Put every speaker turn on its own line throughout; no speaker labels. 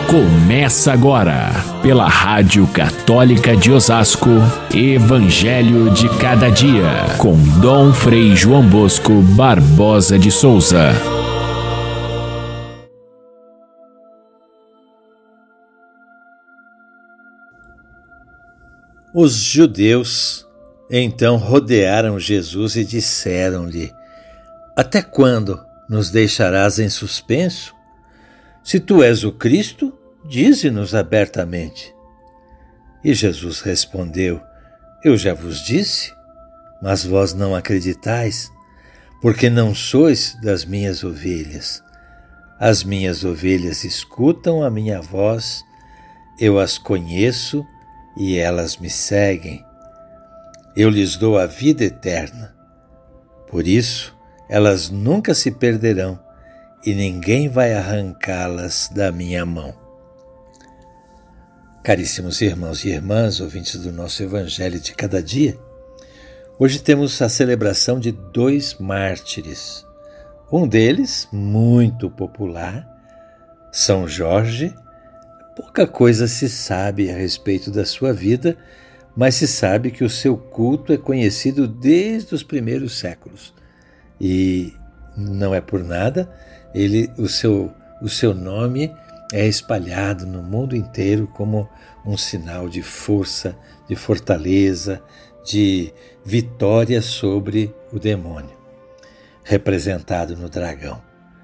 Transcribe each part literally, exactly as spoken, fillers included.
Começa agora, pela Rádio Católica de Osasco, Evangelho de Cada Dia, com Dom Frei João Bosco Barbosa de Souza.
Os judeus então rodearam Jesus e disseram-lhe: até quando nos deixarás em suspenso? Se tu és o Cristo, dize-nos abertamente. E Jesus respondeu: eu já vos disse, mas vós não acreditais, porque não sois das minhas ovelhas. As minhas ovelhas escutam a minha voz, eu as conheço e elas me seguem. Eu lhes dou a vida eterna. Por isso, elas nunca se perderão e ninguém vai arrancá-las da minha mão. Caríssimos irmãos e irmãs, ouvintes do nosso Evangelho de Cada Dia, hoje temos a celebração de dois mártires. Um deles, muito popular, São Jorge. Pouca coisa se sabe a respeito da sua vida, mas se sabe que o seu culto é conhecido desde os primeiros séculos. E não é por nada, ele, o, seu, o seu nome é espalhado no mundo inteiro como um sinal de força, de fortaleza, de vitória sobre o demônio, representado no dragão.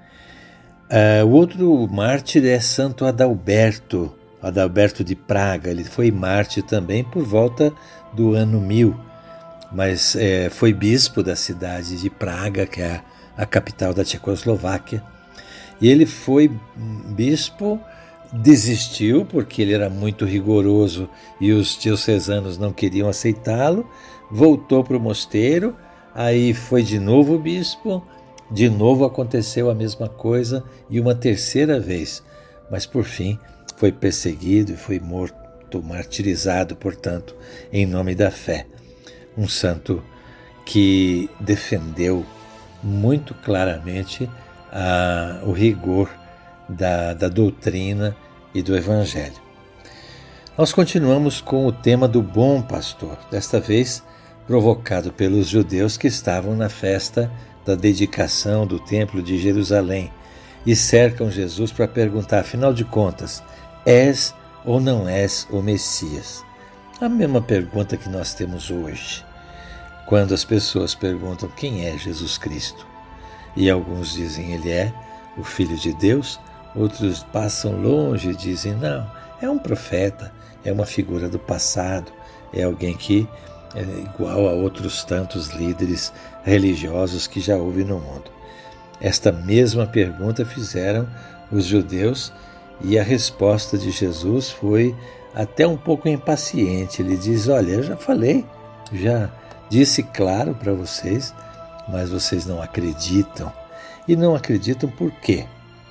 Uh, o outro mártir é Santo Adalberto, Adalberto de Praga. Ele foi mártir também por volta do ano mil, mas é, foi bispo da cidade de Praga, que é a, a capital da Tchecoslováquia. E ele foi bispo, desistiu porque ele era muito rigoroso e os diocesanos não queriam aceitá-lo, voltou para o mosteiro, aí foi de novo bispo. De novo aconteceu a mesma coisa e uma terceira vez, mas por fim foi perseguido e foi morto, martirizado, portanto, em nome da fé. Um santo que defendeu muito claramente a, o rigor da, da doutrina e do Evangelho. Nós continuamos com o tema do bom pastor, desta vez provocado pelos judeus que estavam na festa da dedicação do Templo de Jerusalém e cercam Jesus para perguntar, afinal de contas, és ou não és o Messias? A mesma pergunta que nós temos hoje, quando as pessoas perguntam quem é Jesus Cristo. E alguns dizem ele é o Filho de Deus, outros passam longe e dizem não, é um profeta, é uma figura do passado, é alguém que é igual a outros tantos líderes religiosos que já houve no mundo. Esta mesma pergunta fizeram os judeus e a resposta de Jesus foi até um pouco impaciente. Ele diz, olha, eu já falei, já disse claro para vocês, mas vocês não acreditam. E não acreditam por quê?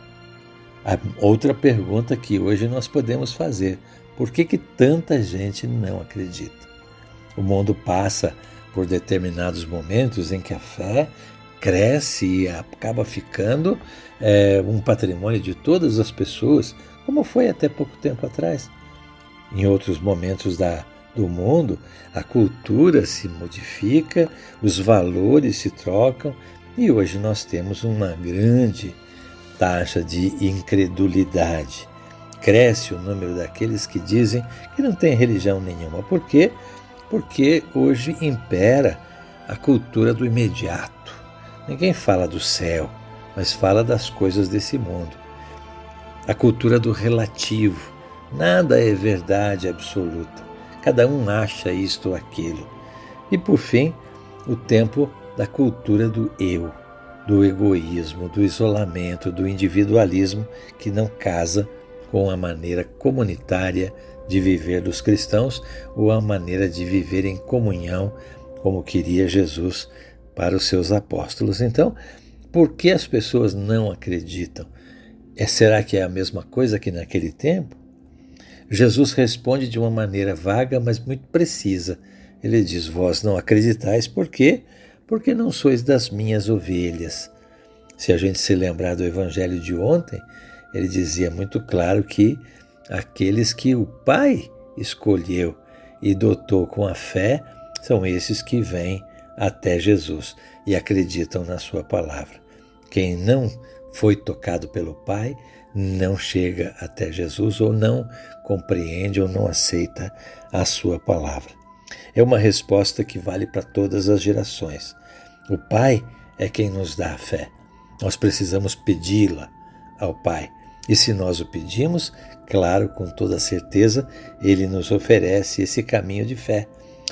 A outra pergunta que hoje nós podemos fazer, por que que tanta gente não acredita? O mundo passa por determinados momentos em que a fé cresce e acaba ficando é, um patrimônio de todas as pessoas, como foi até pouco tempo atrás. Em outros momentos da, do mundo, a cultura se modifica, os valores se trocam e hoje nós temos uma grande taxa de incredulidade. Cresce o número daqueles que dizem que não tem religião nenhuma. Por quê? Porque hoje impera a cultura do imediato. Ninguém fala do céu, mas fala das coisas desse mundo. A cultura do relativo. Nada é verdade absoluta. Cada um acha isto ou aquilo. E, por fim, o tempo da cultura do eu, do egoísmo, do isolamento, do individualismo, que não casa com a maneira comunitária de viver dos cristãos ou a maneira de viver em comunhão, como queria Jesus para os seus apóstolos. Então, por que as pessoas não acreditam? É, será que é a mesma coisa que naquele tempo? Jesus responde de uma maneira vaga, mas muito precisa. Ele diz, vós não acreditais, por quê? Porque não sois das minhas ovelhas. Se a gente se lembrar do evangelho de ontem, ele dizia muito claro que aqueles que o Pai escolheu e dotou com a fé, são esses que vêm até Jesus e acreditam na sua palavra. Quem não foi tocado pelo Pai não chega até Jesus ou não compreende ou não aceita a sua palavra. É uma resposta que vale para todas as gerações. O Pai é quem nos dá a fé. Nós precisamos pedi-la ao Pai. E se nós o pedimos, claro, com toda certeza, Ele nos oferece esse caminho de fé.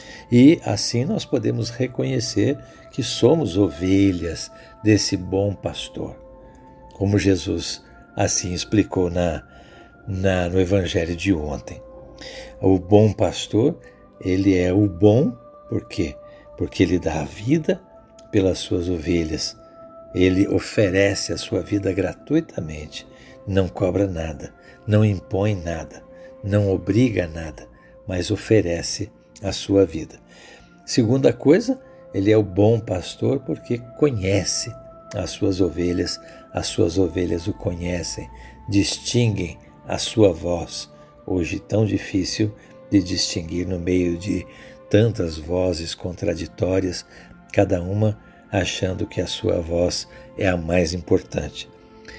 E assim nós podemos reconhecer que somos ovelhas desse bom pastor. Como Jesus assim explicou na, na, no Evangelho de ontem. O bom pastor, ele é o bom, por quê? Porque ele dá a vida pelas suas ovelhas. Ele oferece a sua vida gratuitamente, não cobra nada, não impõe nada, não obriga a nada, mas oferece a sua vida. Segunda coisa, ele é o bom pastor porque conhece as suas ovelhas, as suas ovelhas o conhecem, distinguem a sua voz, hoje tão difícil de distinguir no meio de tantas vozes contraditórias, cada uma achando que a sua voz é a mais importante.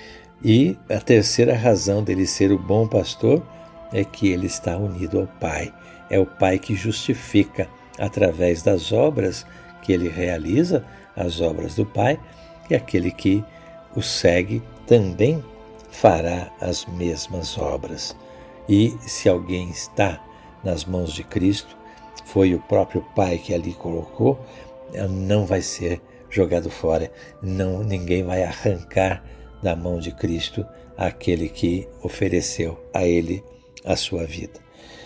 E a terceira razão dele ser o bom pastor é que ele está unido ao Pai. É o Pai que justifica através das obras que ele realiza, as obras do Pai, e aquele que o segue também fará as mesmas obras. E se alguém está nas mãos de Cristo, foi o próprio Pai que ali colocou, não vai ser jogado fora, não, ninguém vai arrancar da mão de Cristo aquele que ofereceu a ele a sua vida.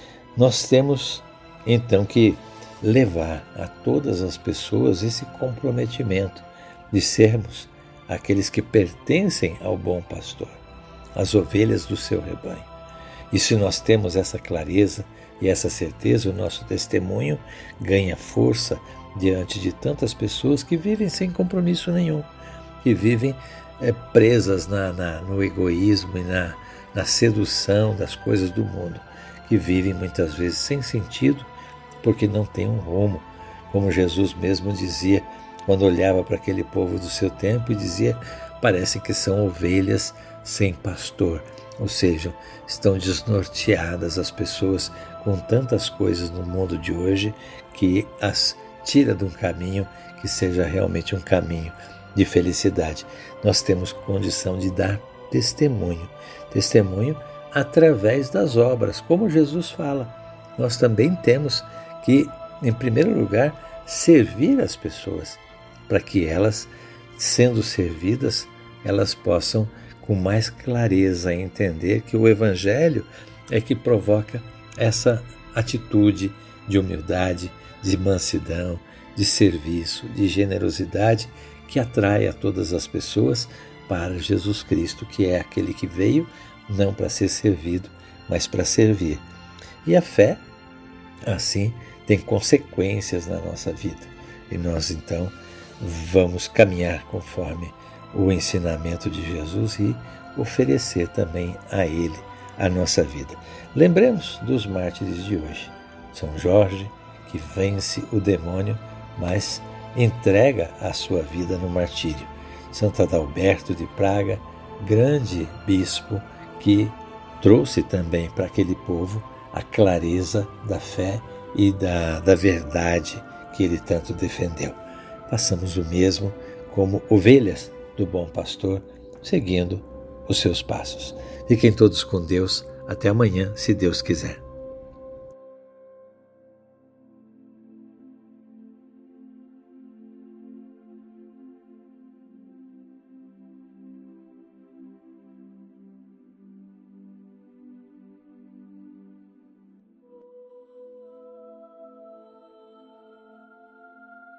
Nós temos então que levar a todas as pessoas esse comprometimento de sermos aqueles que pertencem ao bom pastor, as ovelhas do seu rebanho. E se nós temos essa clareza e essa certeza, o nosso testemunho ganha força diante de tantas pessoas que vivem sem compromisso nenhum, que vivem é, presas na, na, no egoísmo e na, na sedução das coisas do mundo, que vivem muitas vezes sem sentido, porque não tem um rumo, como Jesus mesmo dizia, quando olhava para aquele povo do seu tempo e dizia, parecem que são ovelhas sem pastor, ou seja, estão desnorteadas as pessoas com tantas coisas no mundo de hoje que as tira de um caminho que seja realmente um caminho de felicidade. Nós temos condição de dar testemunho, testemunho através das obras, como Jesus fala. Nós também temos que, em primeiro lugar, servir as pessoas, para que elas, sendo servidas, elas possam com mais clareza entender que o Evangelho é que provoca essa atitude de humildade, de mansidão, de serviço, de generosidade que atrai a todas as pessoas para Jesus Cristo, que é aquele que veio não para ser servido, mas para servir. E a fé, assim, tem consequências na nossa vida. E nós, então, vamos caminhar conforme o ensinamento de Jesus e oferecer também a Ele a nossa vida. Lembremos dos mártires de hoje. São Jorge, que vence o demônio, mas entrega a sua vida no martírio. Santo Adalberto de Praga, grande bispo, que trouxe também para aquele povo a clareza da fé e da, da verdade que ele tanto defendeu. Façamos o mesmo como ovelhas do bom pastor, seguindo os seus passos. Fiquem todos com Deus. Até amanhã, se Deus quiser.